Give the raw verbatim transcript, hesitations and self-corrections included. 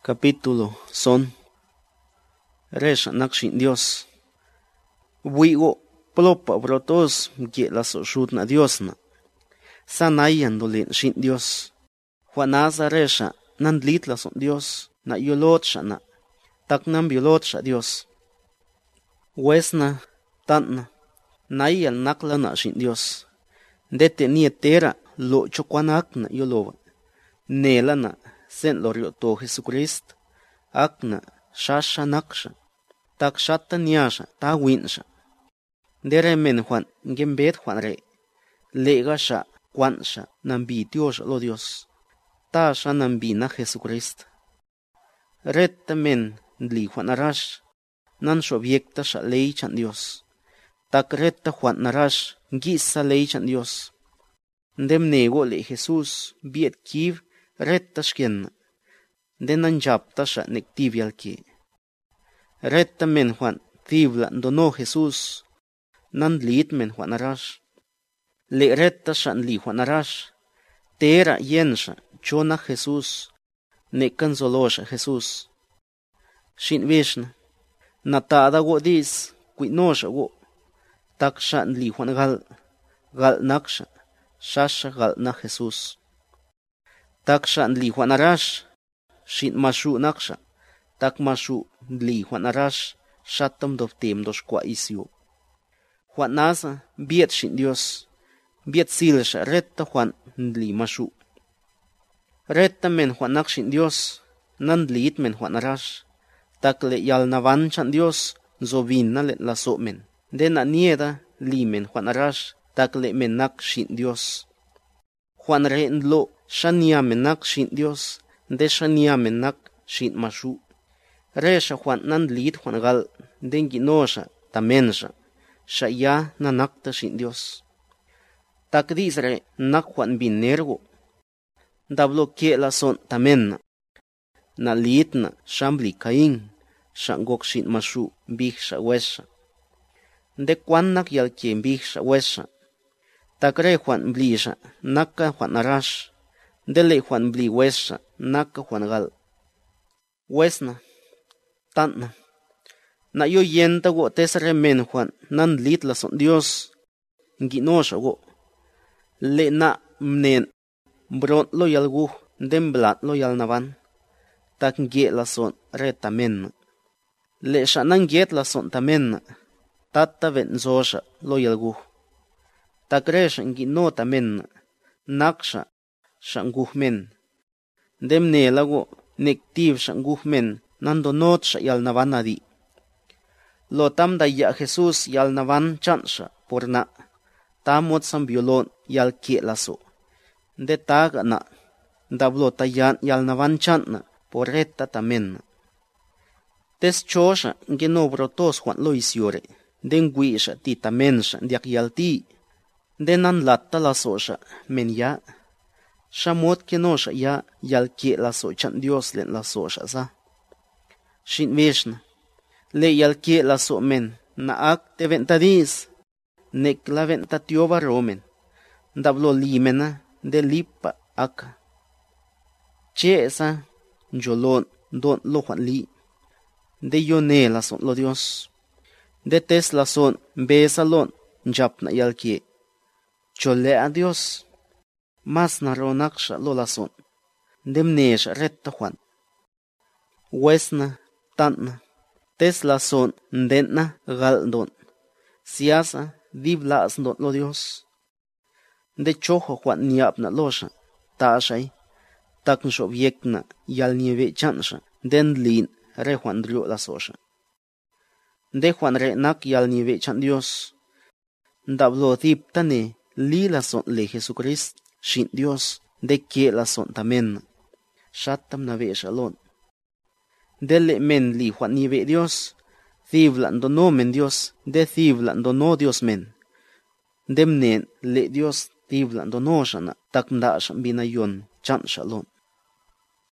Capítulo son Resha nakshin Dios. Wigo plopa brotos ge la so shut na Dios na. Sanayan dolin shin Dios. Juanaza resha nan lit la son Dios na yolot sha na. Tak nam yolot sha Dios. Wesna tanna nayal nakla na shin Dios. Dete nietera lo chokwanak na yolova. Nela na sen lorio to Jesucrist. Akna shasha naksha. Tak shata nyasha ta winsha. Dere men Juan gembet Juan re. Lega sha kwansha nambi Dios lo Dios. Ta sha nambi na Jesucrist. Retta men li Juan arash. Nan shobiekta sha ley chan Dios. Tak retta Juan narash gisa ley chan Dios. Dem nego le Jesus biet kiv retta shkienna. Denan japta sha nektivial ki. Retta men Juan tibla dono Jesus. Nan lit men Juan arash. Le retta shan li Juan arash. Tera yensha chona Jesus. Nekan zolosha Jesus. Shin vishna. Natada go dis kuinosha go. Tak shan li Juan gal. Gal naksha. Shasha gal na Jesus. Tak shan li Juan arash. Shin mashu naksha. Tak mashu li Juan arash. Shatam doftem dos kwa isyo. Juan nasa biet shin Dios. Biet silsha retta Juan li mashu. Retta men Juan nak shin Dios. Nan lit men Juan arash. Tak le yal navan chan Dios. Zovin na le la so men. De na nieda li men Juan arash. Tak le men nak shin Dios. Juan re lo shania men nak shin Dios. De shania men nak shin mashu. Resha Juan nan lit Juan gal. Den ginosha tamensha. Sha ya na nakta shin Dios. Tak disre nak Juan bin nergo. Dablo ke la son tamen. Na lit na shambli kain. Shangok shin mashu big sha wesha. De kwan nak yal ke big sha wesha. Tak re Juan blisha naka Juan arash. De le Juan bli wesha naka Juan gal. Wesna. Tantna. Na yo yenta go tesre men Juan nan lit la son Dios. Ginosha go. Le na mnen bron lo yal gu dem blat lo yal navan. Tak ge la son re tamen. Le sha nan get la son tamen. Tata ven zosha lo yal gu. Tak re shan gino tamen. Naksha shan gu men. Dem ne la go nektiv shan gu men. Nando not sha yal navan adi. Lo tam da ya Jesus yal navan chansha por na. Tamot sam biolon yal ke laso. De taga na. Dablo tayan yal navan chan na. Por retta tamen. Tes chosha geno brotos Juan lo isyore. Den guisha ti tamensha diak yal ti. Denan latta laso sha men ya. Shamot kenosha ya yal ke laso chan Dios len laso sha sa. Shin vishna. Le yal ke laso men. Na ak te ventadis. Nek la venta tioba romen. Dablo limena de lipa aka. Che esa jolon don lo Juan li. De yone la son lo Dios. De tes la son besa lon jap na yal ke. Chole a Dios. Mas na ronaksha lo la son. Demnesha retta Juan. Wesna tantna. Tes la son ndena gal don. Siasa diblas don lo Dios. De chojo Juan niap na losha. Tashay. Tak nshobjek na yal nieve chansha. Den lin re Juan drio la sosha. De Juan re nak yal nieve chan Dios. Dablo diptane li la son le Jesucrist. Shin Dios. De ke la son tamen. Shatam na ve shalon. Dele men li Juan nieve Dios. Thiblan dono men Dios. De thiblan dono Dios men. Demnen le Dios thiblan dono shana. Tak nda shan binayon chan shalon.